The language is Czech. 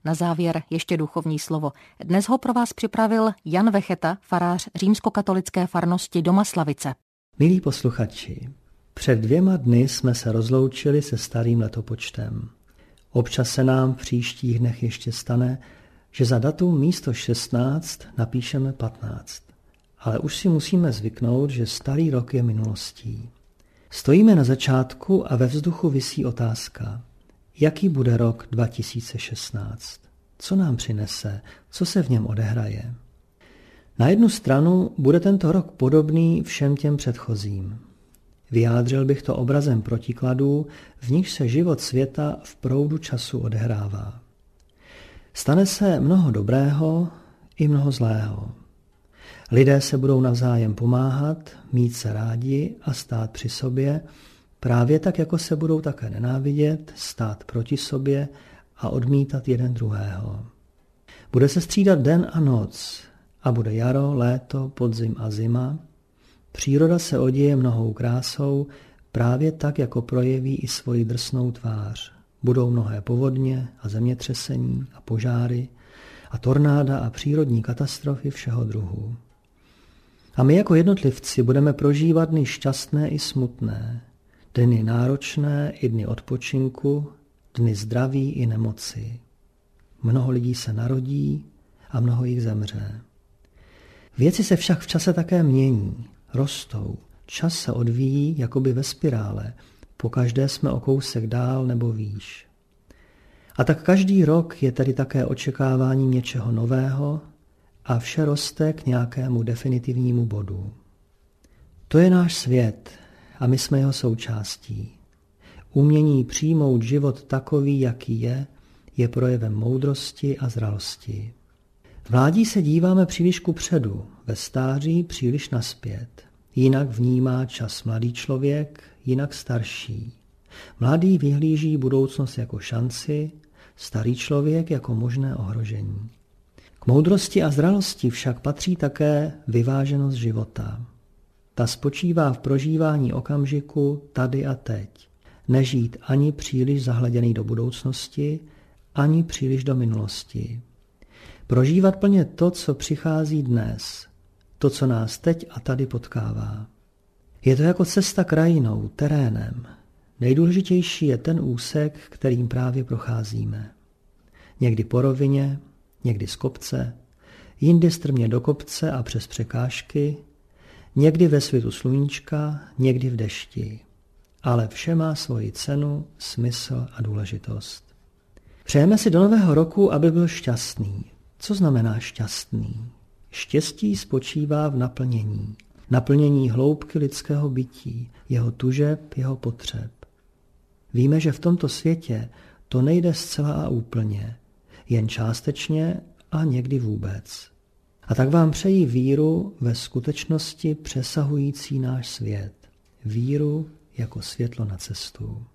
Na závěr ještě duchovní slovo. Dnes ho pro vás připravil Jan Vecheta, farář římskokatolické farnosti Domaslavice. Milí posluchači, před 2 dny jsme se rozloučili se starým letopočtem. Občas se nám v příštích dnech ještě stane, že za datum místo 16 napíšeme 15. Ale už si musíme zvyknout, že starý rok je minulostí. Stojíme na začátku a ve vzduchu visí otázka. Jaký bude rok 2016? Co nám přinese? Co se v něm odehraje? Na jednu stranu bude tento rok podobný všem těm předchozím. Vyjádřil bych to obrazem protikladů, v nichž se život světa v proudu času odehrává. Stane se mnoho dobrého i mnoho zlého. Lidé se budou navzájem pomáhat, mít se rádi a stát při sobě, právě tak, jako se budou také nenávidět, stát proti sobě a odmítat jeden druhého. Bude se střídat den a noc a bude jaro, léto, podzim a zima. Příroda se oděje mnohou krásou, právě tak, jako projeví i svoji drsnou tvář. Budou mnohé povodně a zemětřesení a požáry a tornáda a přírodní katastrofy všeho druhu. A my jako jednotlivci budeme prožívat dny šťastné i smutné, dny náročné i dny odpočinku, dny zdraví i nemoci. Mnoho lidí se narodí a mnoho jich zemře. Věci se však v čase také mění, rostou, čas se odvíjí jakoby ve spirále, pokaždé jsme o kousek dál nebo výš. A tak každý rok je tedy také očekáváním něčeho nového a vše roste k nějakému definitivnímu bodu. To je náš svět a my jsme jeho součástí. Umění přijmout život takový, jaký je projevem moudrosti a zralosti. V mládí se díváme příliš kupředu, ve stáří příliš nazpět. Jinak vnímá čas mladý člověk, jinak starší. Mladý vyhlíží budoucnost jako šanci, starý člověk jako možné ohrožení. K moudrosti a zralosti však patří také vyváženost života. Ta spočívá v prožívání okamžiku tady a teď. Nežít ani příliš zahleděný do budoucnosti, ani příliš do minulosti. Prožívat plně to, co přichází dnes, to, co nás teď a tady potkává. Je to jako cesta krajinou, terénem. Nejdůležitější je ten úsek, kterým právě procházíme. Někdy po rovině, někdy z kopce, jindy strmě do kopce a přes překážky, někdy ve svitu sluníčka, někdy v dešti. Ale vše má svoji cenu, smysl a důležitost. Přejeme si do nového roku, aby byl šťastný. Co znamená šťastný? Štěstí spočívá v naplnění. Naplnění hloubky lidského bytí, jeho tužeb, jeho potřeb. Víme, že v tomto světě to nejde zcela a úplně, jen částečně a někdy vůbec. A tak vám přeji víru ve skutečnosti přesahující náš svět. Víru jako světlo na cestu.